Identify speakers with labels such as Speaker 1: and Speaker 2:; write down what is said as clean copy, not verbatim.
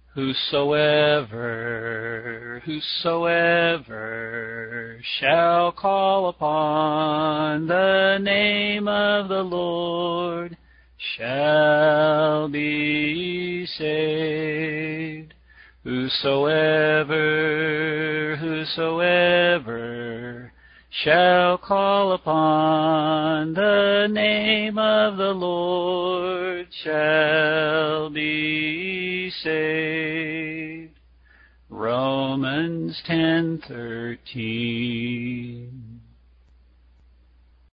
Speaker 1: Whosoever shall call upon the name of the Lord shall be saved. Whosoever shall call upon the name of the Lord shall be saved. Romans 10:13.